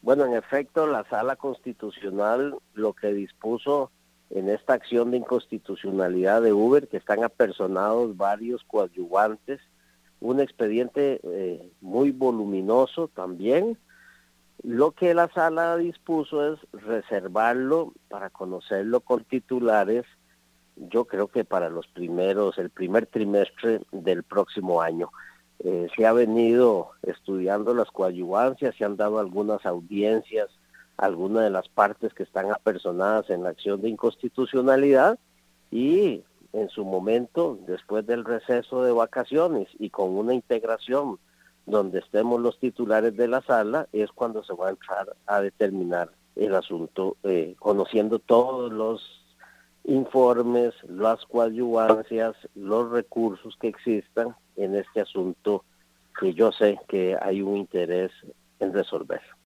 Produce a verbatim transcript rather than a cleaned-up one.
Bueno, en efecto, la Sala Constitucional lo que dispuso en esta acción de inconstitucionalidad de Uber, que están apersonados varios coadyuvantes, un expediente eh, muy voluminoso también. Lo que la Sala dispuso es reservarlo para conocerlo con titulares, yo creo que para los primeros, el primer trimestre del próximo año. Eh, se ha venido estudiando las coadyuvancias, se han dado algunas audiencias, algunas de las partes que están apersonadas en la acción de inconstitucionalidad, y en su momento, después del receso de vacaciones y con una integración donde estemos los titulares de la sala, es cuando se va a entrar a determinar el asunto, eh, conociendo todos los informes, las coadyuvancias, los recursos que existan en este asunto que yo sé que hay un interés en resolver.